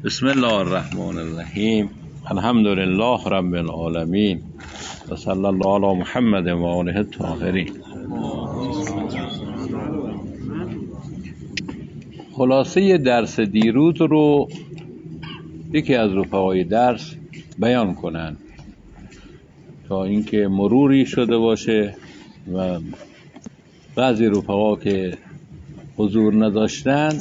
بسم الله الرحمن الرحیم. الحمد لله رب العالمین و صلی الله علی محمد و آله الطاهرین. خلاصه درس دیروز رو یکی از رفقای درس بیان کنن تا اینکه مروری شده باشه و بعضی رفقا که حضور نداشتن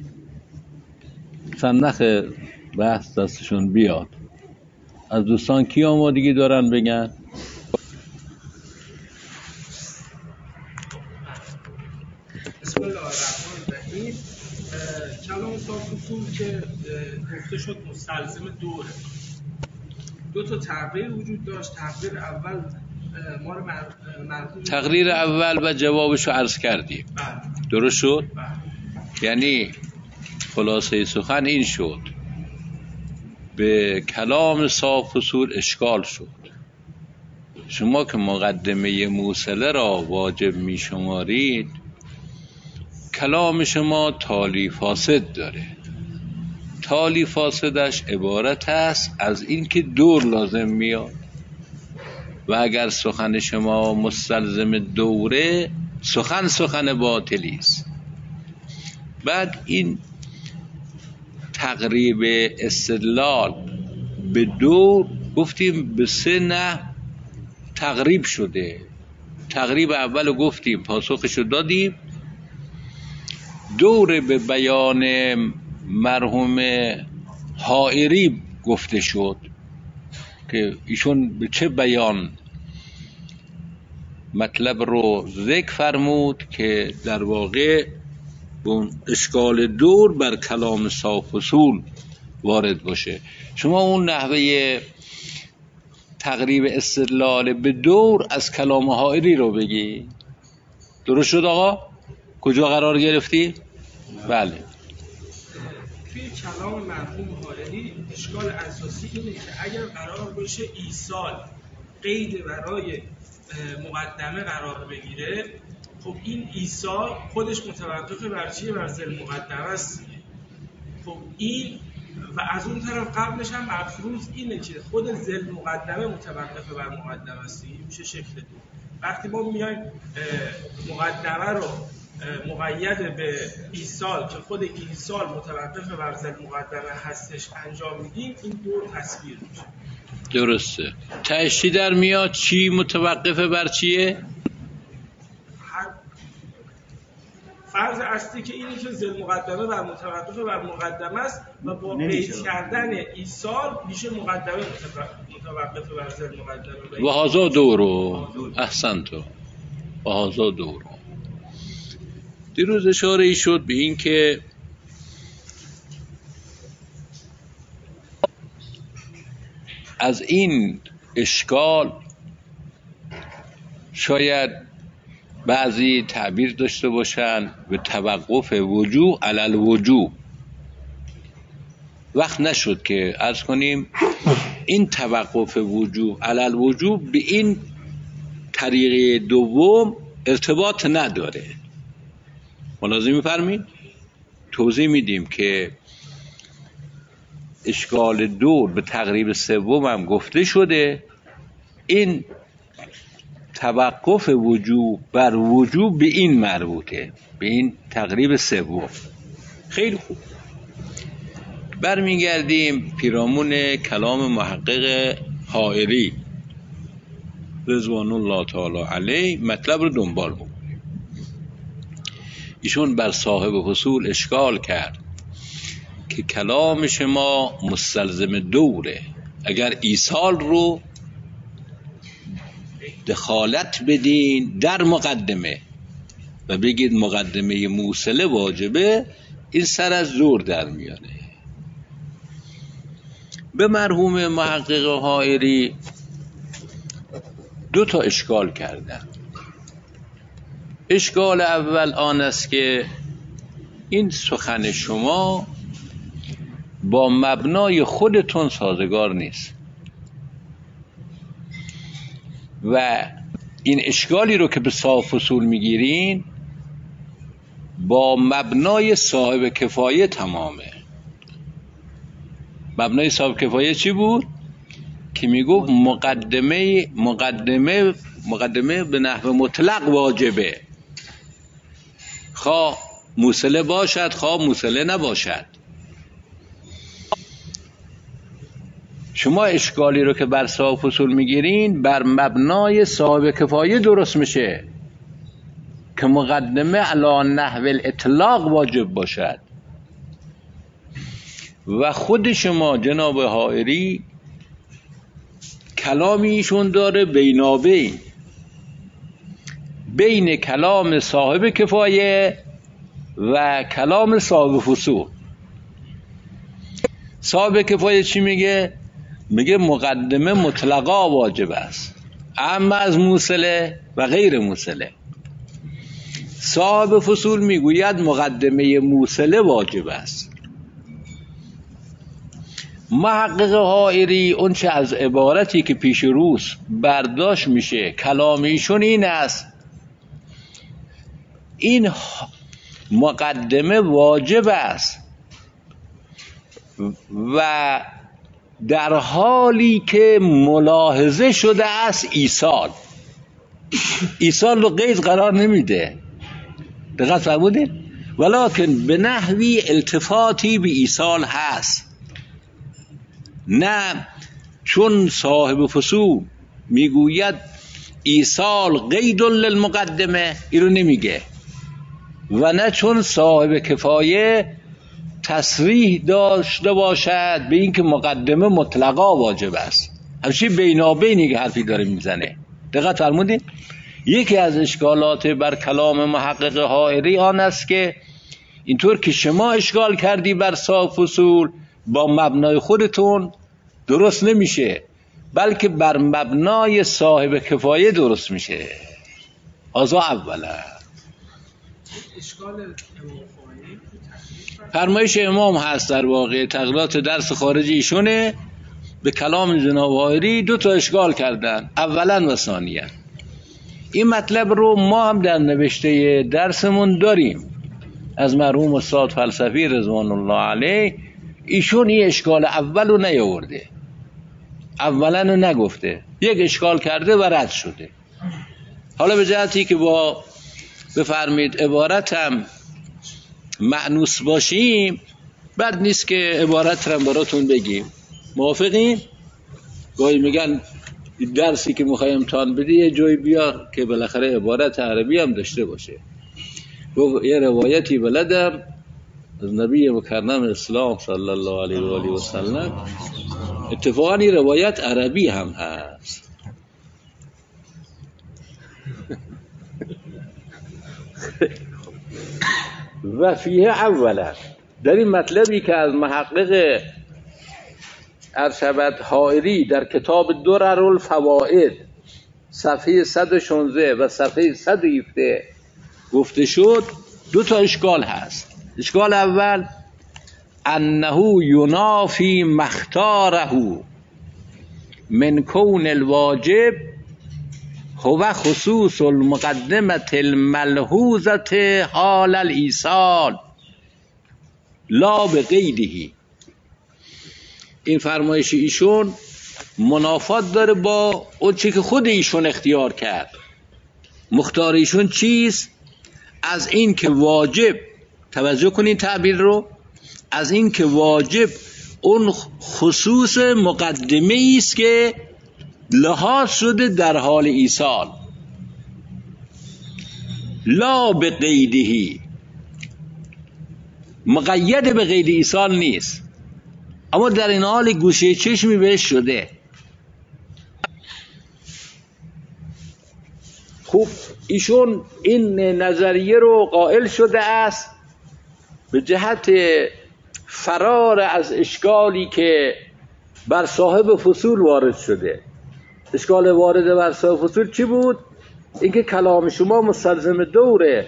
سنخ بحث دستشون بیاد. از دوستان کی آمادگی دارن بگن؟ بسم الله الرحمن الرحیم. کلام صاف‌الصور که گفته شد مستلزم دوره. دو تا تقریر وجود داشت. تقریر اول ما رو مرحوم تقریر اول و جوابشو عرض کردیم. درست شد؟ یعنی خلاصه سخن این شد: به کلام صاف‌الصور اشکال شد. شما که مقدمه موصله را واجب می شمارید، کلام شما تالی فاسد داره. تالی فاسدش عبارت است از این که دور لازم میاد و اگر سخن شما مستلزم دوره، سخن باطلی است. بعد این تقریب استدلال به دور گفتیم به سه نه تقریب شده. تقریب اول گفتیم، پاسخشو دادیم. دور به بیان مرحوم حائری گفته شد که ایشون به چه بیان مطلب رو ذکر فرمود که در واقع اون اشکال دور بر کلام صاف‌الصور وارد باشه. شما اون نحوه تقریب استدلال به دور از کلام حائری رو بگی. درست شد آقا؟ کجا قرار گرفتی؟ بله. توی کلام مرحوم حائری اشکال اساسی اینه که اگر قرار باشه ایصال قید برای مقدمه قرار بگیره، خب این ایصال خودش متوقف بر چیه؟ بر ذل مقدمه است. خب این و از اون طرف قبلش هم مفروض اینه که خود ذل مقدمه متوقف بر مقدمه است. این میشه شکل دو. وقتی ما میایم مقدمه رو مقید به ایصال که خود ایصال متوقف بر ذل مقدمه هستش انجام میدیم، این دور تصویر میشه. درسته. تأشی در میاد چی متوقف بر چیه؟ فرض اصلی که اینه که ذل مقدمه بر متوقف بر مقدمه است و با قید کردن ایصال میشه مقدمه متوقف بر ذل مقدمه. و هذا دورو. احسنتو. و هذا دورو. دیروز اشاره ای شد به این که از این اشکال شاید بعضی تعبیر داشته باشن به توقف وجوه علی الوجوه. وقت نشد که عرض کنیم این توقف وجوه علی الوجوه به این طریقه دوم ارتباط نداره. ملاحظه می‌فرمایید؟ توضیح میدیم که اشکال دور به تقریب سوم هم گفته شده. این توقف وجوب بر وجوب به این مربوطه، به این تقریب سوم. خیلی خوب. برمیگردیم پیرامون کلام محقق حائری رضوان الله تعالی علیه، مطلب رو دنبال بکنیم. ایشون بر صاحب حصول اشکال کرد که کلام شما مستلزم دوره. اگر ایصال رو دخالت بدین در مقدمه و بگید مقدمه موصله واجبه، این سر از زور در میاره. به مرحوم محقق حائری دو تا اشکال کردن. اشکال اول آن است که این سخن شما با مبنای خودتون سازگار نیست و این اشکالی رو که به صاف‌الصور میگیرین با مبنای صاحب کفایه تمامه. مبنای صاحب کفایه چی بود؟ که میگفت مقدمه به نحو مطلق واجبه، خواه موصله باشد خواه موصله نباشد. شما اشکالی رو که بر صاحب فصول میگیرین بر مبنای صاحب کفایه درست میشه که مقدمه علی نحو الاطلاق واجب باشد. و خود شما جناب حائری کلامی ایشون داره بینابین بین کلام صاحب کفایه و کلام صاحب فصول. صاحب کفایه چی میگه؟ میگه مقدمه مطلقا واجب است، اما از موصله و غیر موصله. صاحب فصول میگوید مقدمه موصله واجب است. محقق حائری اون چه از عبارتی که پیش روست برداشت میشه کلام ایشون این است، این مقدمه واجب است و در حالی که ملاحظه شده است ایصال رو قید قرار نمیده، دقت فرمودید؟ ولکن به نحوی التفاتی به ایصال هست. نه چون صاحب فصول میگوید ایصال قید للمقدمه این رو نمیگه، و نه چون صاحب کفایه تصریح داشته باشد به این که مقدمه مطلقا واجب است. همچی بینابینی که حرفی داره میزنه. دقت فرمودید؟ یکی از اشکالات بر کلام محقق حائری آن است که اینطور که شما اشکال کردی بر صاحب فصول با مبنای خودتون درست نمیشه، بلکه بر مبنای صاحب کفایه درست میشه. آزا اولا فرمایش امام هست در واقع تغییرات درس خارجی ایشونه به کلام جناب حائری دو تا اشکال کردن، اولا و ثانیا. این مطلب رو ما هم در نوشته درسمون داریم از مرحوم استاد فلسفی رضوان الله علیه. ایشون این اشکال اول رو نیاورده، اولا رو نگفته، یک اشکال کرده و رد شده. حالا به جهتی که با بفرمید عبارتم مأنوس باشیم بد نیست که عبارت رو براتون بگیم. موافقین؟ گاهی میگن درسی که میخوای امتحان بدی یه جایی بیار که بالاخره عبارت عربی هم داشته باشه. یه روایتی بلدم از نبی مکرم اسلام صلی الله علیه و آله و سلم، اتفاقا این روایت عربی هم هست. و فیه اولا، در این مطلبی که از محقق ارشد حائری در کتاب درر الفوائد صفحه 116 و صفحه 117 گفته شد، دو تا اشکال هست. اشکال اول انه ینافی مختاره من کون الواجب هو خصوص المقدمه الملحوظه حال الایصال لا بقیده. این فرمایش ایشون منافات داره با اون چی که خود ایشون اختیار کرد. مختار ایشون چیست؟ از این که واجب، توجه کنین تعبیر رو، از این که واجب اون خصوص مقدمه است که لحاظ شده در حال ایصال، لا به قیدهی، مقید به قید ایصال نیست، اما در این حال گوشه چشمی بهش شده. خوب ایشون این نظریه رو قائل شده است به جهت فرار از اشکالی که بر صاحب فصول وارد شده. اشکال وارد بر صاحب فصول چی بود؟ اینکه کلام شما مستلزم دوره.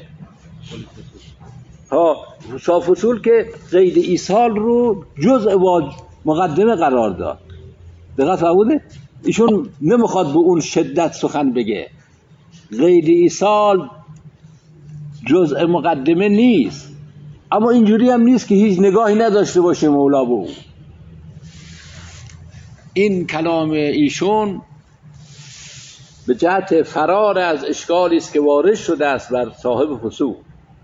صاحب فصول که قید ایصال رو جزء مقدمه قرار داد. دقت فرمودید؟ ایشون نمیخواد به اون شدت سخن بگه. قید ایصال جزء مقدمه نیست، اما اینجوری هم نیست که هیچ نگاهی نداشته باشه مولا به اون. این کلام ایشون به جهت فرار از اشکالی است که وارد شده است بر صاحب فصول.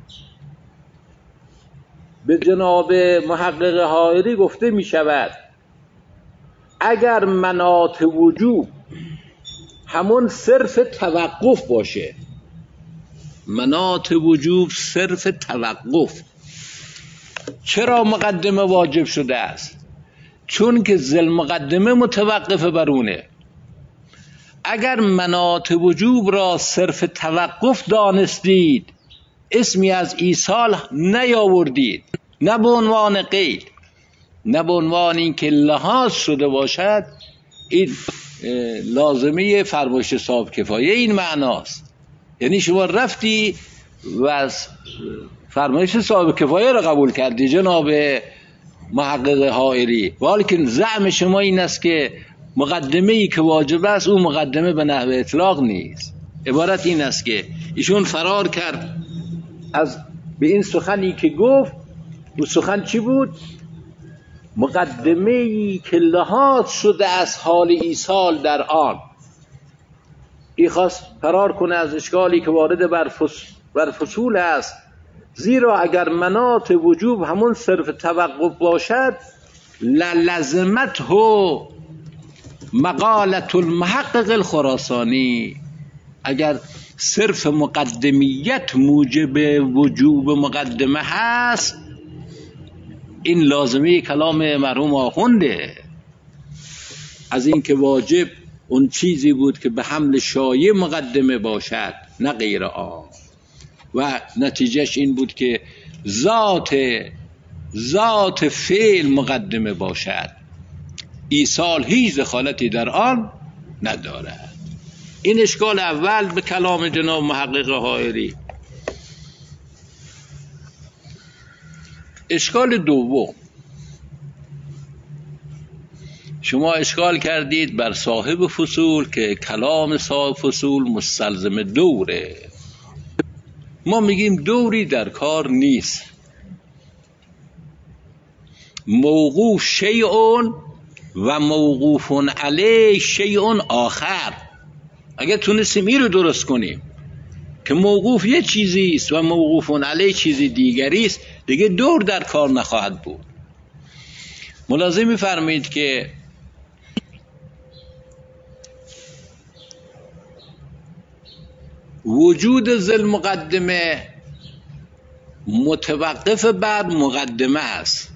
به جناب محقق حائری گفته می شود اگر مناط وجوب همون صرف توقف باشه، مناط وجوب صرف توقف، چرا مقدمه واجب شده است؟ چون که ذل مقدمه متوقف برونه. اگر مناط وجوب را صرف توقف دانستید اسمی از ایصال نیاوردید، نه به عنوان قید، نه به عنوان این که لحاظ شده باشد. این لازمه فرمایش صاحب کفایه این معناست. یعنی شما رفتی و فرمایش صاحب کفایه را قبول کردی جناب محقق حائری، ولیکن زعم شما این است که مقدمه ای که واجب است اون مقدمه به نحو اطلاق نیست. عبارت این است که ایشون فرار کرد از به این سخنی که گفت. اون سخن چی بود؟ مقدمه ای که لحاظ شده از حال ایصال در آن. این خواست فرار کنه از اشکالی که وارد بر فصول است، زیرا اگر مناط وجوب همون صرف توقف باشد للزمته مقالة المحقق الخراسانی. اگر صرف مقدمیت موجب وجوب مقدمه هست، این لازمه کلام مرحوم آخونده از این که واجب اون چیزی بود که به حمل شایع مقدمه باشد نه غیر آن، و نتیجهش این بود که ذات فعل مقدمه باشد، ایصال هیچ دخالتی در آن ندارد. این اشکال اول به کلام جناب محقق حائری. اشکال دوم، شما اشکال کردید بر صاحب فصول که کلام صاحب فصول مستلزم دوره. ما میگیم دوری در کار نیست. موقوف شیئون و موقوف علیه شیئون آخر. اگر تونستیم این رو درست کنیم که موقوف یه چیزی است و موقوف علیه چیزی دیگری است، دیگه دور در کار نخواهد بود. ملاحظه می‌فرمایید که وجود ذل مقدمه متوقف بر مقدمه است.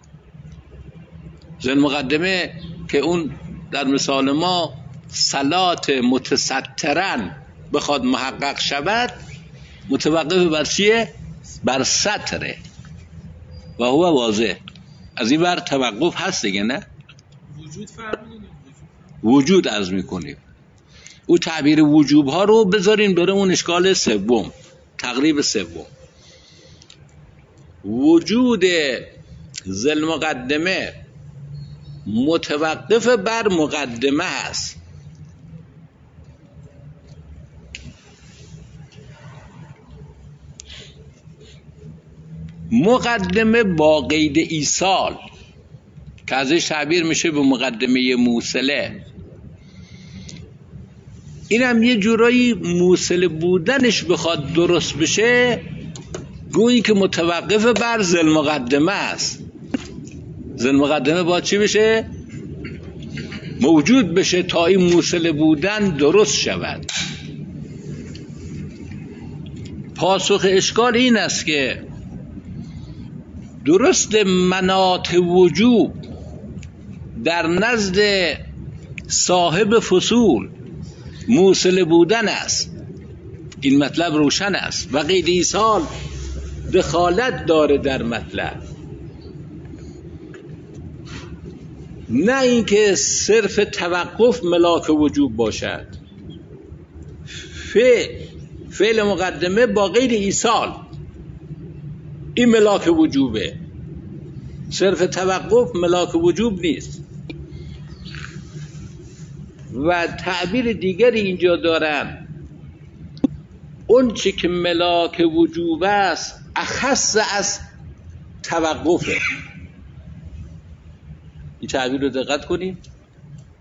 ذل مقدمه که اون در مثال ما صلات متسترن بخواد محقق شود، متوقف بر چیه؟ بر ستره و هو واضح. از این بر توقف هست دیگه، نه؟ وجود فرمودید. وجود عرض میکنیم. او تعبیر وجوب ها رو بذارین برای اون اشکال سوم، تقریب سوم. وجود ذل مقدمه متوقف بر مقدمه است. مقدمه با قید ایصال که ازش تعبیر میشه به مقدمه موصله، این هم یه جورایی موصل بودنش بخواد درست بشه، گویی که متوقف بر ذل مقدمه است. ذل مقدمه باید چی بشه؟ موجود بشه تا این موصل بودن درست شود. پاسخ اشکال این است که درست مناط وجوب در نزد صاحب فصول موصل بودن است، این مطلب روشن است و قید ایصال دخالت داره در مطلب، نه اینکه صرف توقف ملاک وجوب باشد. فعل مقدمه با قید ایصال این ملاک وجوبه، صرف توقف ملاک وجوب نیست. و تعبیر دیگری اینجا دارن، اون چی که ملاک وجوب است اخص از توقفه. این تعبیر رو دقت کنید.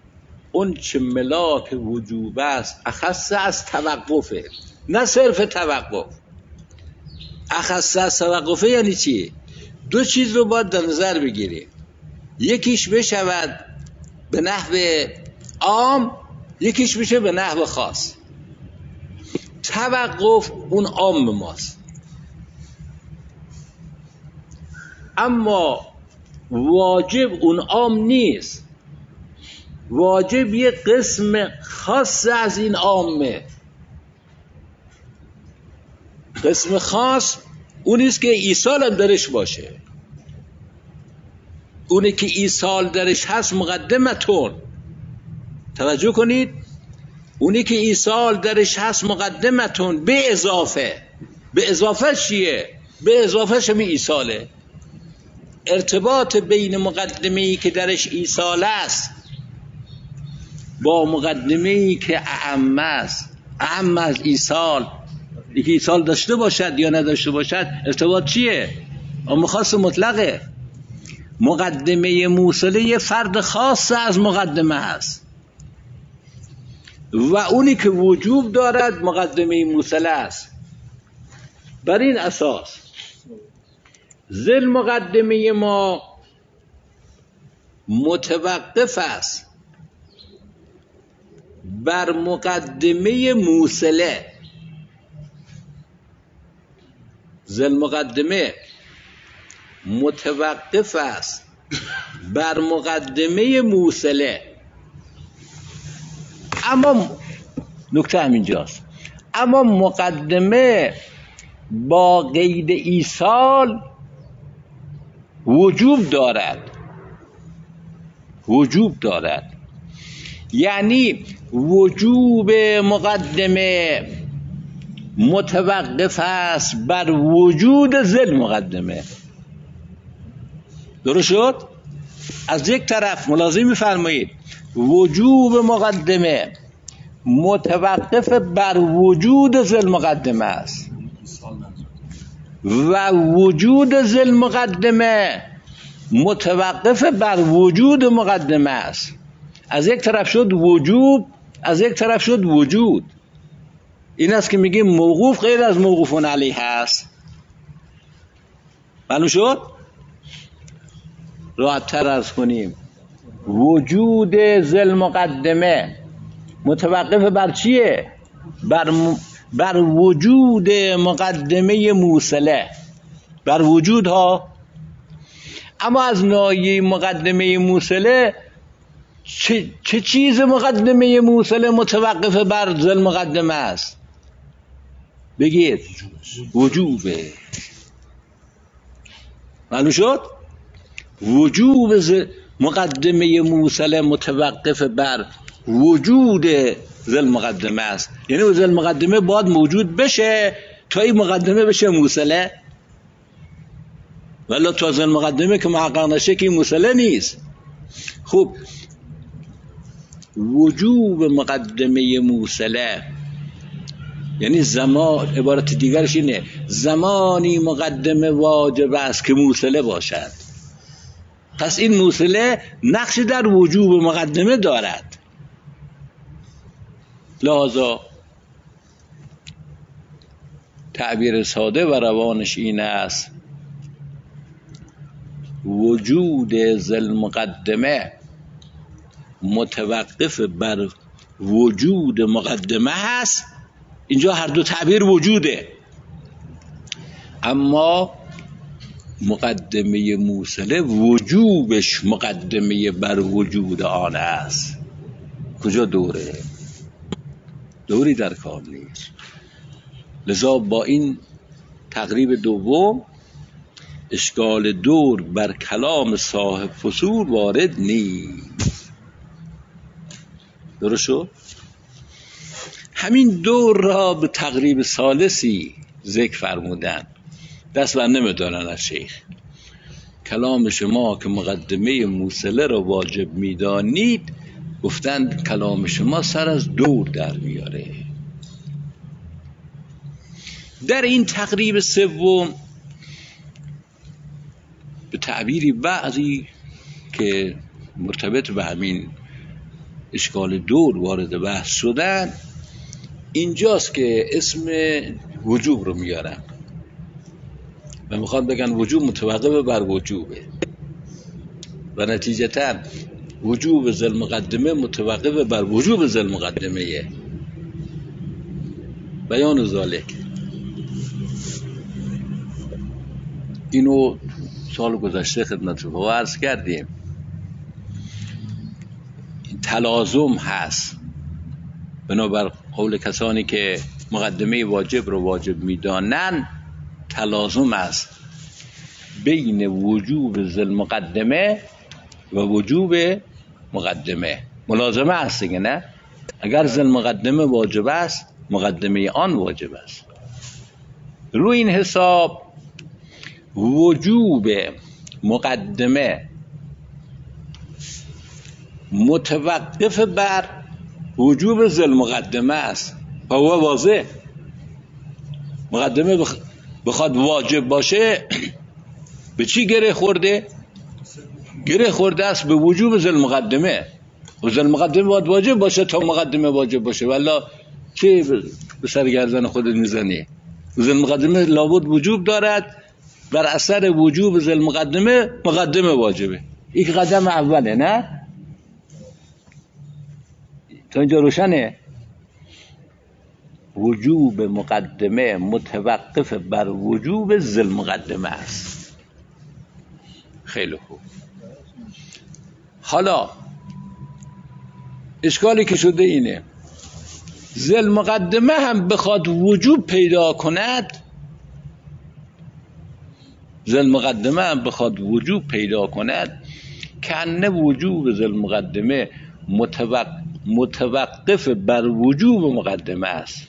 اون چه ملاک وجوب است اخص از توقفه، نه صرف توقف. اخص از توقفه یعنی چی؟ دو چیز رو باید در نظر بگیریم، یکیش بشود به نحو عام، یکیش بشه به نحو خاص. توقف اون عام ماست، اما واجب اون عام نیست، واجب یه قسم خاص از این عامه. قسم خاص اونیست که ایصال هم درش باشه، اونی که ایصال درش هست مقدمتون. توجه کنید، اونی که ایصال درش هست مقدمتون به اضافه. به اضافه چیه؟ به اضافه شمی ایصاله. ارتباط بین مقدمه‌ای که درش ایصال است با مقدمه‌ای که اعم است، اعم از ایصال، یکی ایصال داشته باشد یا نداشته باشد، ارتباط چیه؟ اما خاص مطلقه. مقدمه موصله یه فرد خاص از مقدمه هست و اونی که وجوب دارد مقدمه موصله است. بر این اساس ذل مقدمه ما متوقف است بر مقدمه موصله. ذل مقدمه متوقف است بر مقدمه موصله. اما نکته همینجاست، اما مقدمه با قید ایصال وجوب دارد. وجوب دارد یعنی وجوب مقدمه متوقف است بر وجود ذل مقدمه. درست شد؟ از یک طرف ملاحظه می‌فرمایید وجوب مقدمه متوقف بر وجود ذل مقدمه است و وجود ذل مقدمه متوقف بر وجود مقدمه است. از یک طرف شد وجوب، از یک طرف شد وجود. این است که میگیم موقوف غیر از موقوفون علیه هست. معلوم شد؟ راحت‌تر عرض کنیم وجود ذل مقدمه متوقف بر چیه؟ بر وجود مقدمه موصله، بر وجود ها. اما از ناحیه مقدمه موصله چه چیز مقدمه موصله متوقف بر ذل مقدمه است؟ بگید. وجوبه. معلوم شد؟ وجوب مقدمه موصله متوقف بر وجود ذل مقدمه است. یعنی ذل مقدمه باید موجود بشه تا این مقدمه بشه موصله، ولی تا ذل مقدمه که محقق نشه که این موصله نیست. خوب، وجوب مقدمه موصله یعنی زمان، عبارت دیگرش اینه زمانی مقدمه واجب است که موصله باشد. پس این موصله نقش در وجوب مقدمه دارد. لذا تعبیر ساده و روانش این است وجود ذل مقدمه متوقف بر وجود مقدمه هست. اینجا هر دو تعبیر وجوده، اما مقدمه موصله وجوبش مقدمه بر وجود آن است. کجا دوره؟ دوری در کار نیست. لذا با این تقریب دوم اشکال دور بر کلام صاحب فصول وارد نیست. درست شد؟ همین دور را به تقریب ثالثی ذکر فرمودن، دست بر نمیدارن از شیخ. کلام شما که مقدمه موصله را واجب میدانید، گفتند کلام شما سر از دور در میاره. در این تقریب سوم به تعبیری بعضی که مرتبط به همین اشکال دور وارد بحث شدن، اینجاست که اسم وجوب رو میارن و میخوان بگن وجوب متوقف بر وجوبه و نتیجتاً وجوب ذل مقدمه متوقف بر وجوب ذل مقدمه. بیان ذالک، اینو سال گذشته خدمت شما عرض کردیم. تلازم هست، بنابر قول کسانی که مقدمه واجب رو واجب میدانن، تلازم است بین وجوب ذل مقدمه و وجوب مقدمه. ملازمه است دیگه، نه؟ اگر ذل مقدمه واجب است، مقدمه آن واجب است. روی این حساب وجوب مقدمه متوقف بر وجوب ذل مقدمه است. و هو واضح، مقدمه بخواد واجب باشه به چی گره خورده؟ گره خورده است به وجوب ذل مقدمه. و ذل مقدمه باید واجب باشه تا مقدمه واجب باشه. والله چه به سر گردن خودت میزنی؟ ذل مقدمه لابد وجوب دارد، بر اثر وجوب ذل مقدمه مقدمه واجبه. این قدم اوله، نه؟ تا اینجا روشنه؟ وجوب مقدمه متوقف بر وجوب ذل مقدمه است. خیلی خوب. حالا اشکالی که شده اینه، ذل مقدمه هم بخواد وجوب پیدا کند، ذل مقدمه هم بخواد وجوب پیدا کند، کنه وجوب ذل مقدمه متوقف بر وجوب مقدمه است.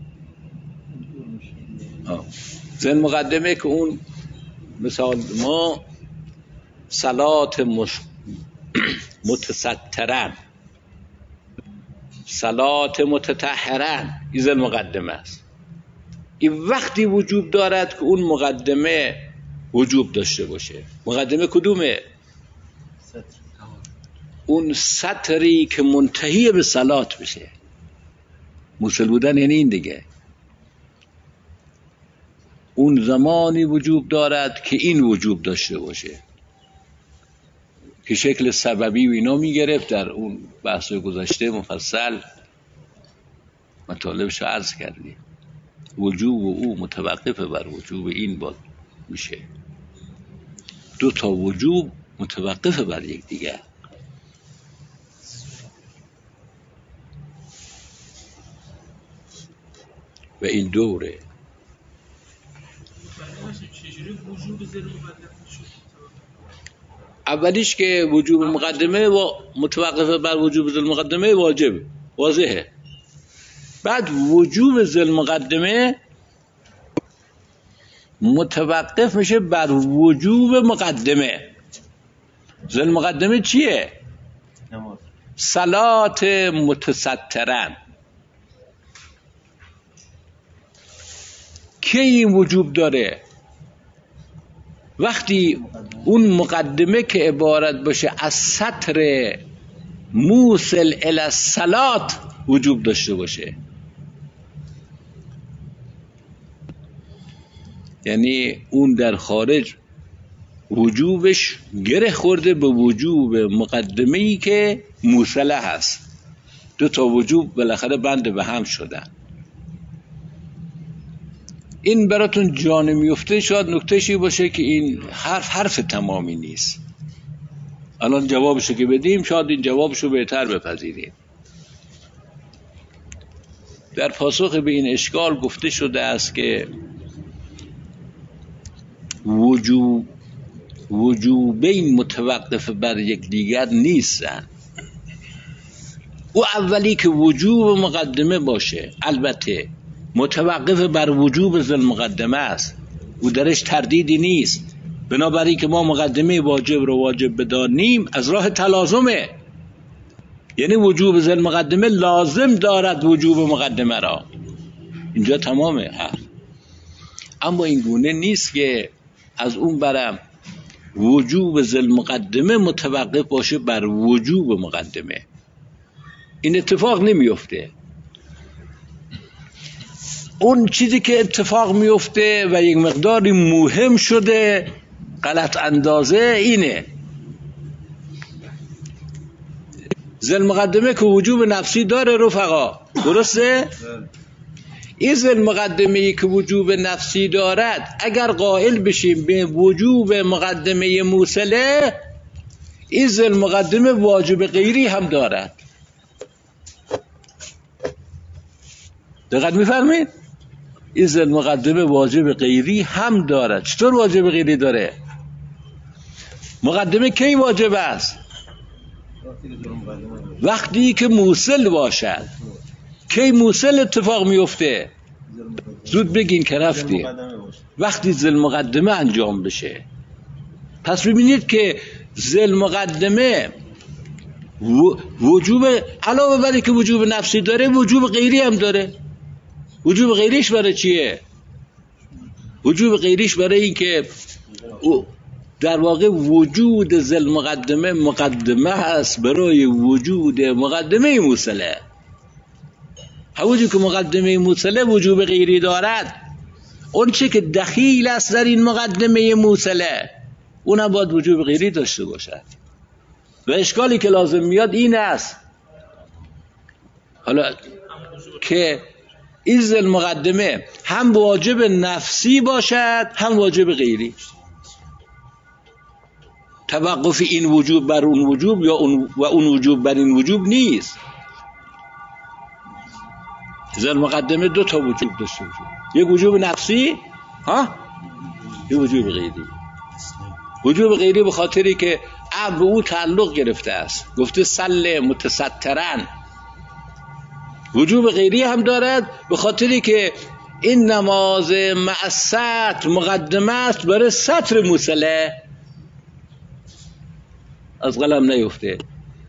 ذل مقدمه که اون مثال ما صلات متسترن، صلات متطهرن، این ذل مقدمه است. این وقتی وجوب دارد که اون مقدمه وجوب داشته باشه. مقدمه کدومه؟ اون سطری که منتهی به صلات بشه. موصل بودن یعنی این دیگه. اون زمانی وجوب دارد که این وجوب داشته باشه، که شکل سببی و اینا میگرفت. در اون بحث گذشته مفصل مطالبش عرض کردیم. وجوب او متوقف بر وجوب این بود میشه. دو تا وجوب متوقف بر یک دیگر. و این دوره. اولیش که وجوب مقدمه و متوقف بر وجوب ذل مقدمه واجب، واضحه. بعد وجوب ذل مقدمه متوقف میشه بر وجوب مقدمه. ذل مقدمه چیه؟ نماز. صلات متسترن. کی این وجوب داره؟ وقتی اون مقدمه که عبارت باشه از سطر موصل الی الصلات وجوب داشته باشه. یعنی اون در خارج وجوبش گره خورده به وجوب مقدمه‌ای که موصله هست. دو تا وجوب بالاخره بند به هم شدن. این براتون جان میفته. شاید نکته‌شی باشه که این حرف تمامی نیست. الان جوابشو که بدیم شاید این جوابشو بهتر بپذیریم. در پاسخ به این اشکال گفته شده است که وجوبین متوقف بر یک دیگر نیستن. او اولی که وجوب مقدمه باشه، البته متوقف بر وجوب ذل مقدمه است، او درش تردیدی نیست. بنابراین که ما مقدمه واجب رو واجب بدانیم از راه تلازمه. یعنی وجوب ذل مقدمه لازم دارد وجوب مقدمه را. اینجا تمامه حرف. اما این گونه نیست که از اون برم وجوب ذل مقدمه متوقف باشه بر وجوب مقدمه. این اتفاق نمیفته. اون چیزی که اتفاق میفته و یک مقداری مهم شده غلط اندازه اینه، ذل مقدمه که وجوب نفسی داره رفقا، درسته؟ این ذل مقدمه‌ای که وجوب نفسی دارد اگر قائل بشیم به وجوب مقدمه موصله، این ذل مقدمه واجب غیری هم دارد. دقت می‌فرمایید؟ این ذل مقدمه واجب غیری هم دارد. چطور واجب غیری داره؟ مقدمه کی واجب است؟ وقتی که موصل باشد. کی موصل اتفاق میفته؟ زود بگین که رفتیم. وقتی ذل مقدمه انجام بشه. پس ببینید که ذل مقدمه وجوب، علاوه بر که وجوب نفسی داره وجوب غیری هم داره. وجوب غیریش برای چیه؟ وجوب غیریش برای این که در واقع وجود ذل مقدمه مقدمه هست برای وجود مقدمه موصله. همونجور که مقدمه موصله وجوب غیری دارد، اون چه که دخیل است در این مقدمه موصله اونم باید وجوب غیری داشته باشد. و اشکالی که لازم میاد این است حالا که این ذل مقدمه هم واجب نفسی باشد هم واجب غیری. توقف این وجوب بر اون وجوب یا اون وجوب بر این وجوب نیست. ذل مقدمه دو تا وجوب داشته باشه، یک وجوب نفسی یک وجوب غیری. وجوب غیری به خاطری که امر او تعلق گرفته است، گفته صل متسترن. وجوب غیری هم دارد به خاطری که این نماز مع الستر مقدمه است برای ستر موصله. از قلم نیفته،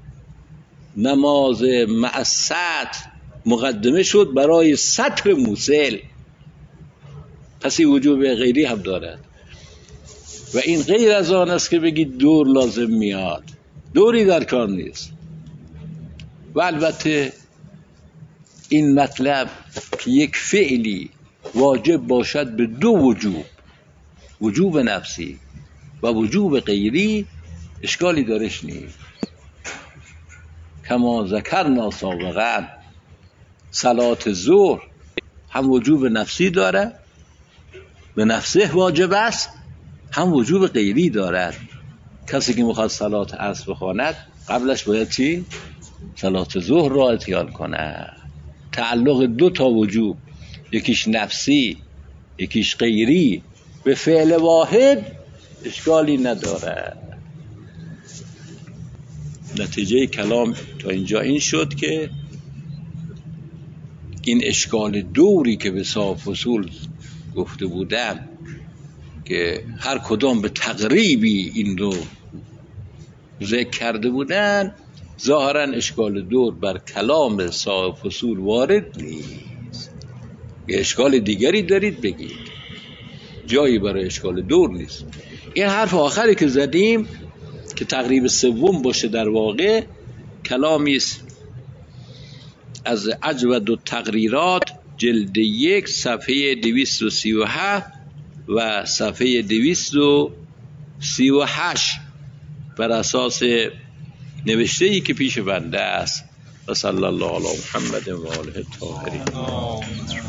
نماز مع الستر مقدمه شد برای ستر موصل. پس این وجوب غیری هم دارد. و این غیر از آن است که بگید دور لازم میاد، دوری در کار نیست. و البته این مطلب که یک فعلی واجب باشد به دو وجوب، وجوب نفسی و وجوب غیری، اشکالی درش نیست. کما ذکرنا سابقا صلات ظهر هم وجوب نفسی داره، به نفسه واجب است، هم وجوب غیری دارد. کسی که میخواد صلات عصر بخواند قبلش باید چی؟ صلات ظهر را اتیان کنه. تعلق دو تا وجوب، یکیش نفسی یکیش غیری، به فعل واحد اشکالی نداره. نتیجه کلام تا اینجا این شد که این اشکال دوری که به صاحب فصول گفته بودم که هر کدام به تقریبی این رو ذکر کرده بودن، ظاهرا اشکال دور بر کلام صاحب فصول وارد نیست. یه اشکال دیگری دارید بگید، جایی برای اشکال دور نیست. این حرف آخری که زدیم که تقریب سوم باشه در واقع کلامی است از اجود التقریرات جلد 1 صفحه 237 و صفحه 238 بر اساس نوشته ای که پیش بنده است. و صلی الله علی محمد و آله الطاهرین.